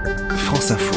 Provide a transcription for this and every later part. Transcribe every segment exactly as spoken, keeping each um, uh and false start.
France Info.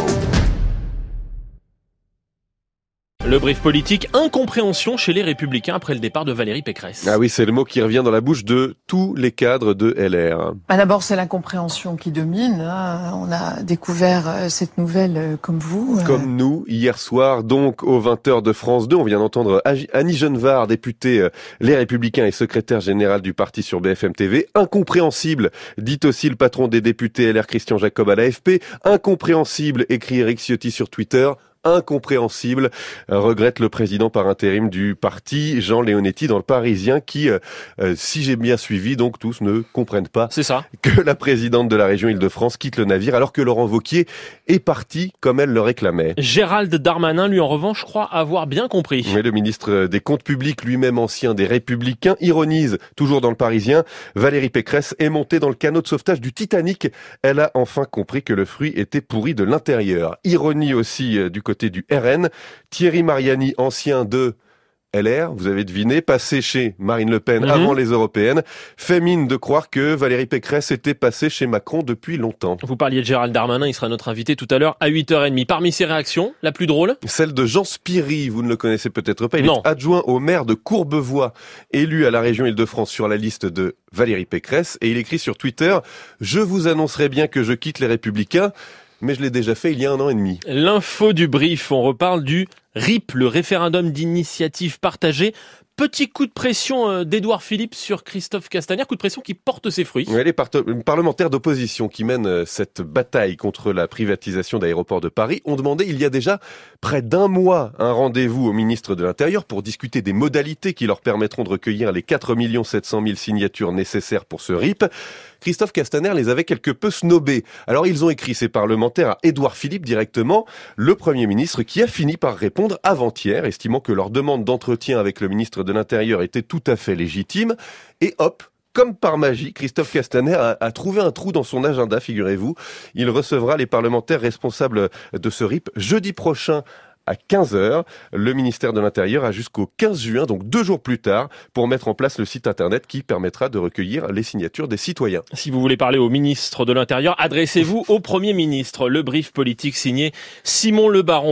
Le brief politique, incompréhension chez les Républicains après le départ de Valérie Pécresse. Ah oui, c'est le mot qui revient dans la bouche de tous les cadres de L R. Bah d'abord, c'est l'incompréhension qui domine. Hein. On a découvert cette nouvelle comme vous. Comme nous, hier soir, donc aux vingt heures de France deux. On vient d'entendre Annie Genevard, députée Les Républicains et secrétaire générale du parti sur B F M T V. Incompréhensible, dit aussi le patron des députés L R Christian Jacob à l'A F P. Incompréhensible, écrit Éric Ciotti sur Twitter. Incompréhensible, regrette le président par intérim du parti, Jean Leonetti, dans le Parisien, qui, euh, si j'ai bien suivi, donc tous ne comprennent pas C'est ça. que la présidente de la région Île-de-France quitte le navire, alors que Laurent Wauquiez est parti comme elle le réclamait. Gérald Darmanin, lui en revanche, croit avoir bien compris. Mais le ministre des Comptes publics, lui-même ancien des Républicains, ironise, toujours dans le Parisien, Valérie Pécresse est montée dans le canot de sauvetage du Titanic. Elle a enfin compris que le fruit était pourri de l'intérieur. Ironie aussi euh, du côté du R N. Thierry Mariani, ancien de L R, vous avez deviné, passé chez Marine Le Pen mmh. avant les européennes, fait mine de croire que Valérie Pécresse était passée chez Macron depuis longtemps. Vous parliez de Gérald Darmanin, il sera notre invité tout à l'heure à huit heures trente. Parmi ses réactions, la plus drôle ? Celle de Jean Spiri, vous ne le connaissez peut-être pas, il non. est adjoint au maire de Courbevoie, élu à la région Île-de-France sur la liste de Valérie Pécresse, et il écrit sur Twitter « Je vous annoncerai bien que je quitte les Républicains ». Mais je l'ai déjà fait il y a un an et demi. L'info du brief, on reparle du R I P, le référendum d'initiative partagée. Petit coup de pression d'Édouard Philippe sur Christophe Castaner, coup de pression qui porte ses fruits. Oui, les part- parlementaires d'opposition qui mènent cette bataille contre la privatisation d'Aéroports de Paris ont demandé il y a déjà près d'un mois un rendez-vous au ministre de l'Intérieur pour discuter des modalités qui leur permettront de recueillir les quatre millions sept cent mille signatures nécessaires pour ce R I P. Christophe Castaner les avait quelque peu snobés. Alors ils ont écrit, ces parlementaires, à Édouard Philippe directement, le Premier ministre, qui a fini par répondre avant-hier, estimant que leur demande d'entretien avec le ministre de l'Intérieur était tout à fait légitime. Et hop, comme par magie, Christophe Castaner a, a trouvé un trou dans son agenda, figurez-vous. Il recevra les parlementaires responsables de ce R I P jeudi prochain à quinze heures. Le ministère de l'Intérieur a jusqu'au quinze juin, donc deux jours plus tard, pour mettre en place le site internet qui permettra de recueillir les signatures des citoyens. Si vous voulez parler au ministre de l'Intérieur, adressez-vous au Premier ministre. Le brief politique signé Simon Le Baron.